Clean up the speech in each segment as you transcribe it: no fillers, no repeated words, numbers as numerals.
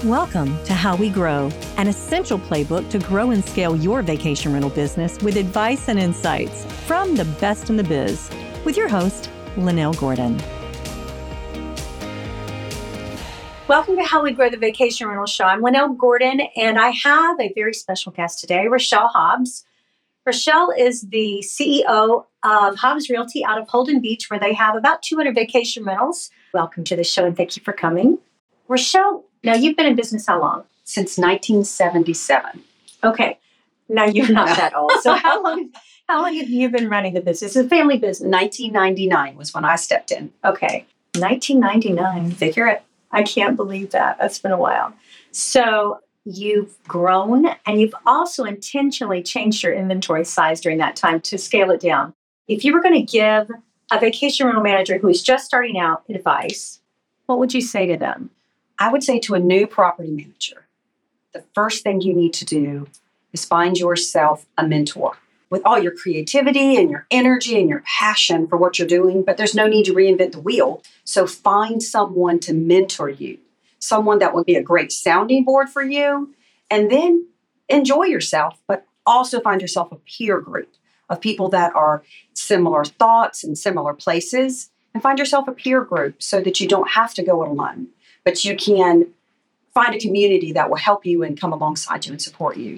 Welcome to How We Grow, an essential playbook to grow and scale your vacation rental business with advice and insights from the best in the biz, with your host, Linnell Gordon. Welcome to How We Grow the Vacation Rental Show. I'm Linnell Gordon, and I have a very special guest today, Rochelle Hobbs. Rochelle is the CEO of Hobbs Realty out of Holden Beach, where they have about 200 vacation rentals. Welcome to the show, and thank you for coming. Rochelle, now you've been in business how long? Since 1977. Okay. Now you're not that old. So how long have you been running the business? It's a family business. 1999 was when I stepped in. Okay. 1999. Figure it. I can't believe that. That's been a while. So you've grown, and you've also intentionally changed your inventory size during that time to scale it down. If you were going to give a vacation rental manager who is just starting out advice, what would you say to them? I would say to a new property manager, the first thing you need to do is find yourself a mentor with all your creativity and your energy and your passion for what you're doing, but there's no need to reinvent the wheel. So find someone to mentor you, someone that will be a great sounding board for you, and then enjoy yourself, but also find yourself a peer group of people that are similar thoughts and similar places, and find yourself a peer group so that you don't have to go it alone, but you can find a community that will help you and come alongside you and support you.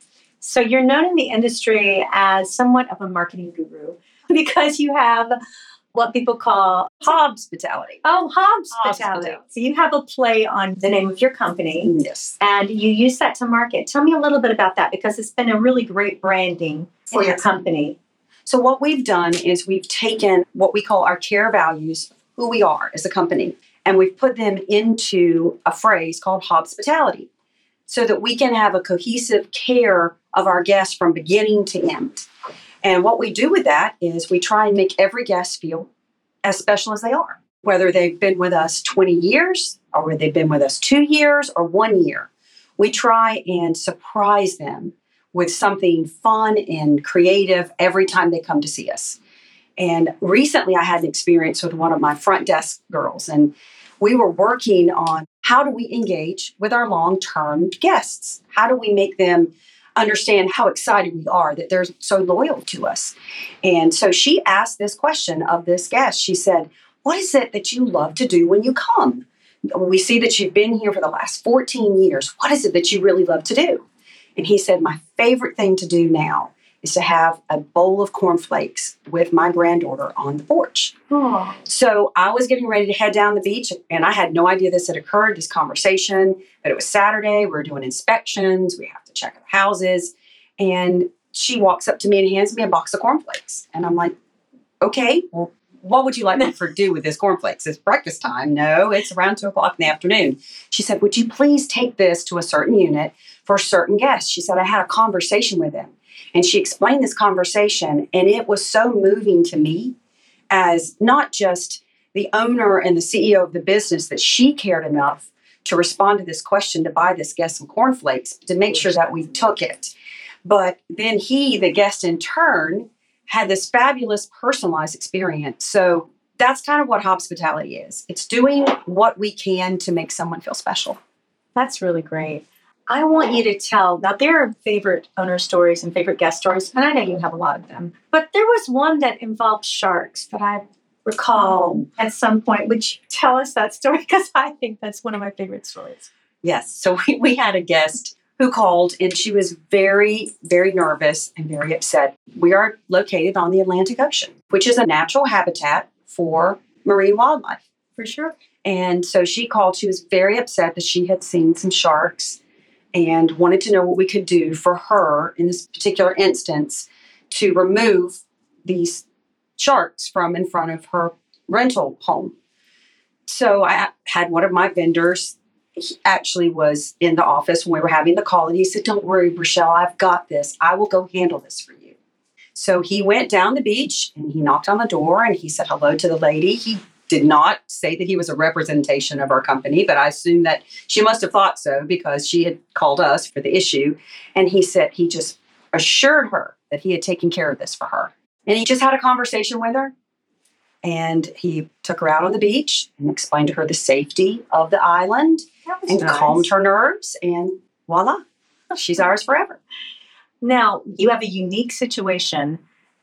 So you're known in the industry as somewhat of a marketing guru because you have what people call Hobbs-pitality. Oh, Hobbs-pitality. So you have a play on the name of your company. Yes. And you use that to market. Tell me a little bit about that, because it's been a really great branding for your company. So what we've done is we've taken what we call our care values, who we are as a company, and we've put them into a phrase called Hobbs-pitality so that we can have a cohesive care of our guests from beginning to end. And what we do with that is we try and make every guest feel as special as they are, whether they've been with us 20 years or whether they've been with us 2 years or 1 year. We try and surprise them with something fun and creative every time they come to see us. And recently I had an experience with one of my front desk girls, and we were working on how do we engage with our long-term guests? How do we make them understand how excited we are that they're so loyal to us? And so she asked this question of this guest. She said, "What is it that you love to do when you come? We see that you've been here for the last 14 years. What is it that you really love to do?" And he said, "My favorite thing to do now is to have a bowl of cornflakes with my granddaughter on the porch." Oh. So I was getting ready to head down the beach, and I had no idea this had occurred, this conversation, but it was Saturday. We were doing inspections. We have to check our houses. And she walks up to me and hands me a box of cornflakes. And I'm like, "Okay, well, what would you like me to do with this cornflakes? It's breakfast time." "No, it's around 2:00 in the afternoon." She said, "Would you please take this to a certain unit for certain guests?" She said, "I had a conversation with them." And she explained this conversation, and it was so moving to me as not just the owner and the CEO of the business, that she cared enough to respond to this question, to buy this guest some cornflakes, to make sure that we took it. But then he, the guest in turn, had this fabulous personalized experience. So that's kind of what Hobbs-pitality is. It's doing what we can to make someone feel special. That's really great. I want you to tell, now there are favorite owner stories and favorite guest stories, and I know you have a lot of them, but there was one that involved sharks that I recall at some point. Would you tell us that story? Because I think that's one of my favorite stories. Yes. So we had a guest who called, and she was very, very nervous and very upset. We are located on the Atlantic Ocean, which is a natural habitat for marine wildlife. For sure. And so she called. She was very upset that she had seen some sharks and wanted to know what we could do for her in this particular instance to remove these sharks from in front of her rental home. So I had one of my vendors, he actually was in the office when we were having the call, and he said, "Don't worry, Rochelle, I've got this. I will go handle this for you." So he went down the beach and he knocked on the door and he said hello to the lady. He did not say that he was a representation of our company, but I assume that she must have thought so because she had called us for the issue. And he said he just assured her that he had taken care of this for her. And he just had a conversation with her. and he took her out on the beach and explained to her the safety of the island and calmed her nerves, and voila, she's ours forever. Now, you have a unique situation.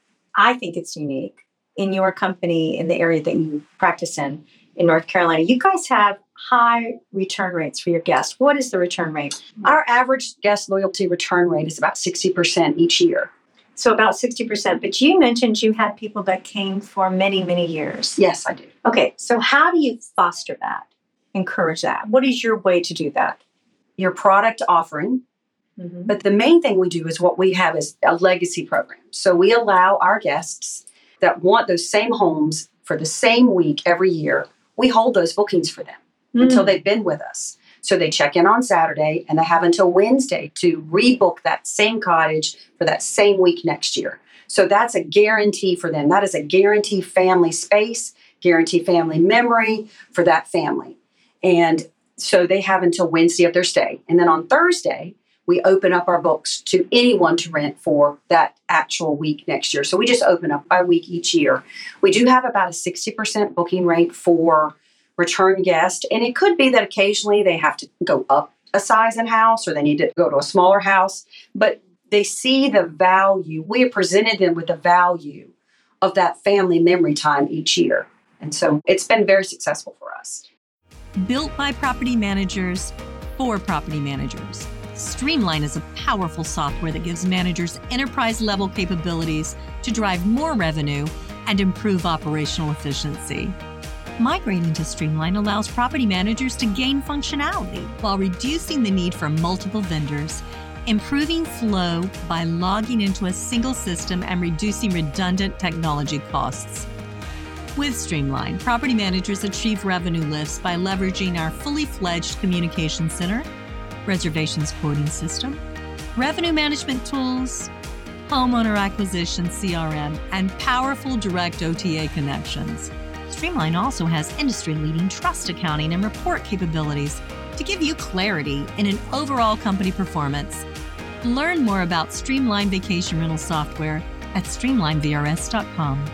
I think it's unique in your company, in the area that you practice in North Carolina. You guys have high return rates for your guests. What is the return rate? Our average guest loyalty return rate is about 60% each year. So about 60%. But you mentioned you had people that came for many, many years. Yes, I do. Okay, so how do you foster that, encourage that? What is your way to do that? Your product offering. Mm-hmm. But the main thing we do is what we have is a legacy program. So we allow our guests that want those same homes for the same week every year, we hold those bookings for them until they've been with us. So they check in on Saturday and they have until Wednesday to rebook that same cottage for that same week next year. So that's a guarantee for them. That is a guaranteed family space, guaranteed family memory for that family. And so they have until Wednesday of their stay. And then on Thursday, we open up our books to anyone to rent for that actual week next year. So we just open up by week each year. We do have about a 60% booking rate for return guests. And it could be that occasionally they have to go up a size in house or they need to go to a smaller house. But they see the value. We have presented them with the value of that family memory time each year. And so it's been very successful for us. Built by property managers for property managers. Streamline is a powerful software that gives managers enterprise-level capabilities to drive more revenue and improve operational efficiency. Migrating to Streamline allows property managers to gain functionality while reducing the need for multiple vendors, improving flow by logging into a single system and reducing redundant technology costs. With Streamline, property managers achieve revenue lifts by leveraging our fully fledged communication center, reservations quoting system, revenue management tools, homeowner acquisition CRM, and powerful direct OTA connections. Streamline also has industry-leading trust accounting and report capabilities to give you clarity in an overall company performance. Learn more about Streamline Vacation Rental Software at streamlinevrs.com.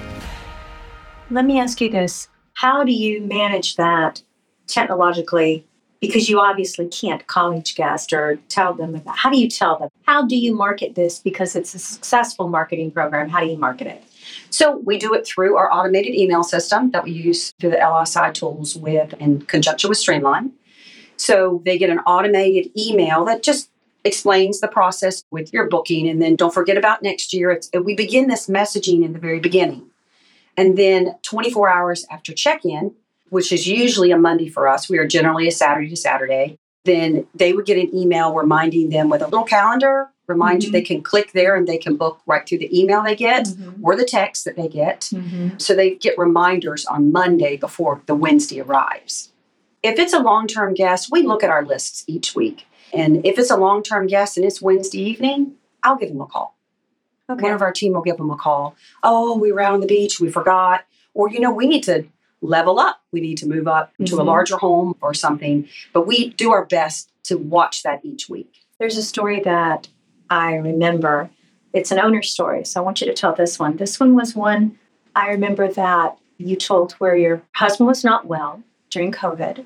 Let me ask you this. How do you manage that technologically? Because you obviously can't call each guest or tell them about. How do you tell them? How do you market this? Because it's a successful marketing program. How do you market it? So we do it through our automated email system that we use through the LSI tools with in conjunction with Streamline. So they get an automated email that just explains the process with your booking. And then don't forget about next year. We begin this messaging in the very beginning. And then 24 hours after check-in, which is usually a Monday for us, we are generally a Saturday to Saturday, then they would get an email reminding them with a little calendar, remind you they can click there and they can book right through the email they get or the text that they get. So they get reminders on Monday before the Wednesday arrives. If it's a long-term guest, we look at our lists each week. And if it's a long-term guest and it's Wednesday evening, I'll give them a call. Okay. One of our team will give them a call. Oh, we were out on the beach, we forgot. Or, we need to level up. We need to move up to a larger home or something. But we do our best to watch that each week. There's a story that I remember. It's an owner story, so I want you to tell this one. This one was one I remember that you told where your husband was not well during COVID,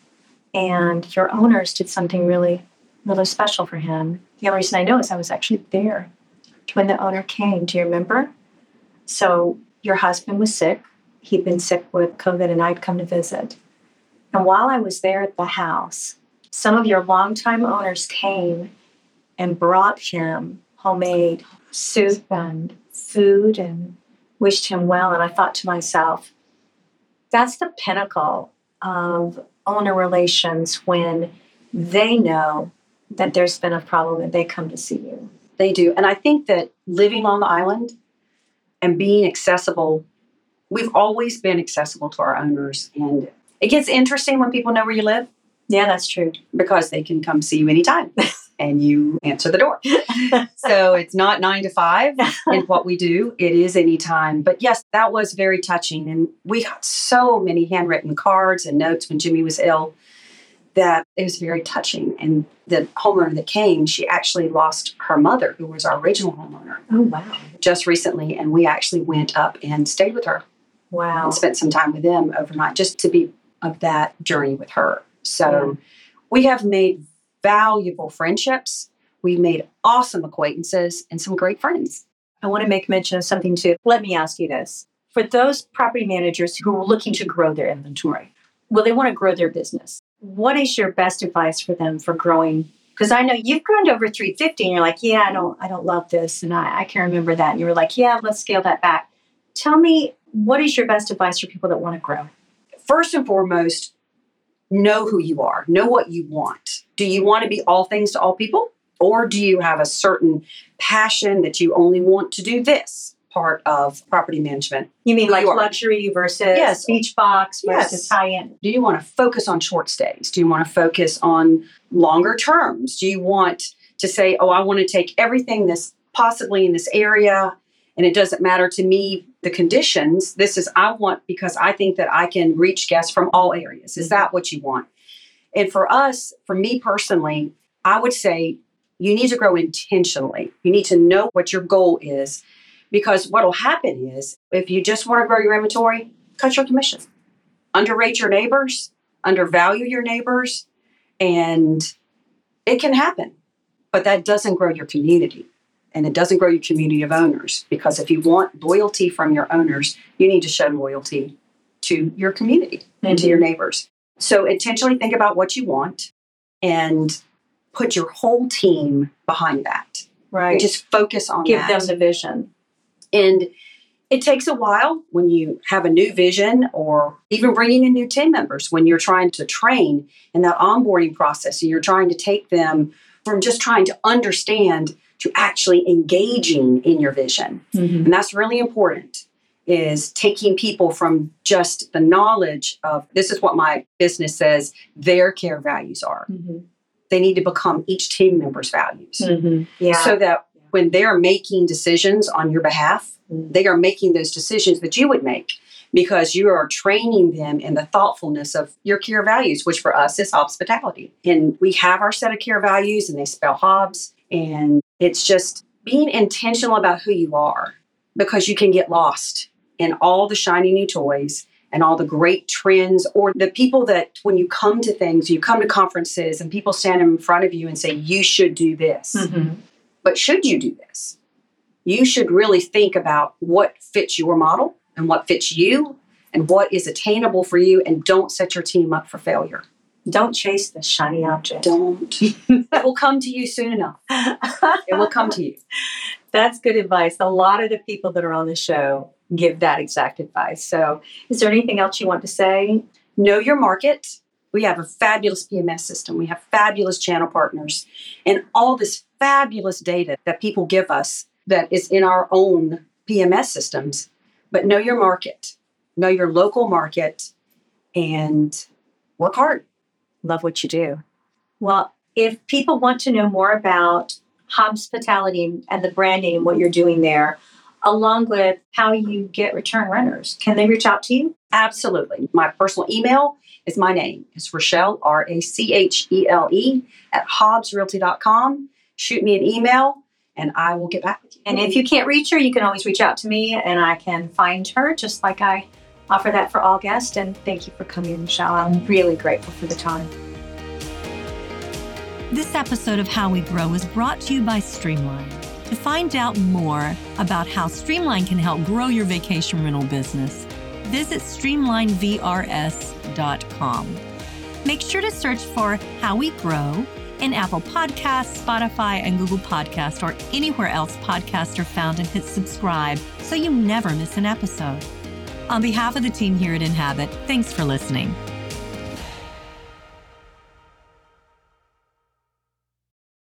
and your owners did something really, really special for him. The only reason I know is I was actually there when the owner came. Do you remember? So your husband was sick. He'd been sick with COVID, and I'd come to visit. And while I was there at the house, some of your longtime owners came and brought him homemade soup and food and wished him well. And I thought to myself, that's the pinnacle of owner relations when they know that there's been a problem and they come to see you. They do. And I think that living on the island and being accessible, we've always been accessible to our owners. And it gets interesting when people know where you live. Yeah, that's true. Because they can come see you anytime and you answer the door. So it's not 9 to 5 in what we do. It is anytime. But yes, that was very touching. And we got so many handwritten cards and notes when Jimmy was ill that it was very touching. And the homeowner that came, she actually lost her mother, who was our original homeowner. Oh, wow. Just recently. And we actually went up and stayed with her Wow. and spent some time with them overnight just to be of that journey with her. So we have made valuable friendships. We've made awesome acquaintances and some great friends. I want to make mention of something too. Let me ask you this. For those property managers who are looking to grow their inventory, well, they want to grow their business. What is your best advice for them for growing? Because I know you've grown to over 350 and you're like, yeah, I don't love this. And I can't remember that. And you were like, yeah, let's scale that back. Tell me, what is your best advice for people that want to grow? First and foremost, know who you are. Know what you want. Do you want to be all things to all people? Or do you have a certain passion that you only want to do this part of property management? You mean Who like you are. luxury versus beach box versus high-end? Do you want to focus on short stays? Do you want to focus on longer terms? Do you want to say, oh, I want to take everything that's possibly in this area and it doesn't matter to me the conditions. This is, I want, because I think that I can reach guests from all areas. Is that what you want? And for us, for me personally, I would say you need to grow intentionally. You need to know what your goal is, because what will happen is if you just want to grow your inventory, cut your commission, underrate your neighbors, undervalue your neighbors, and it can happen. But that doesn't grow your community. And it doesn't grow your community of owners, because if you want loyalty from your owners, you need to show loyalty to your community and to your neighbors. So intentionally think about what you want and put your whole team behind that. Right. And just focus on Give that. them the vision. And it takes a while when you have a new vision, or even bringing in new team members, when you're trying to train in that onboarding process and you're trying to take them from just trying to understand to actually engaging in your vision. Mm-hmm. And that's really important, is taking people from just the knowledge of this is what my business says their care values are. Mm-hmm. They need to become each team member's values. Mm-hmm. Yeah. So that when they're making decisions on your behalf, they are making those decisions that you would make, because you are training them in the thoughtfulness of your care values, which for us is hospitality. And we have our set of care values, and they spell Hobbs. And it's just being intentional about who you are, because you can get lost in all the shiny new toys and all the great trends, or the people that when you come to things, you come to conferences and people stand in front of you and say, you should do this. Mm-hmm. But should you do this? You should really think about what fits your model and what fits you and what is attainable for you, and don't set your team up for failure. Don't chase the shiny object. Don't. It will come to you soon enough. It will come to you. That's good advice. A lot of the people that are on the show give that exact advice. So is there anything else you want to say? Know your market. We have a fabulous PMS system. We have fabulous channel partners, and all this fabulous data that people give us that is in our own PMS systems. But know your market, know your local market, and work hard. Love what you do. Well, if people want to know more about Hospitality and the branding and what you're doing there, along with how you get return renters, can they reach out to you? Absolutely. My personal email is my name. It's Rachele, Rachele, at hobbsrealty.com. Shoot me an email and I will get back with you. And if you can't reach her, you can always reach out to me and I can find her, just like I offer that for all guests. And thank you for coming, Rachele. I'm really grateful for the time. This episode of How We Grow is brought to you by Streamline. To find out more about how Streamline can help grow your vacation rental business, visit streamlinevrs.com. Make sure to search for How We Grow in Apple Podcasts, Spotify, and Google Podcasts, or anywhere else podcasts are found, and hit subscribe so you never miss an episode. On behalf of the team here at Inhabit, thanks for listening.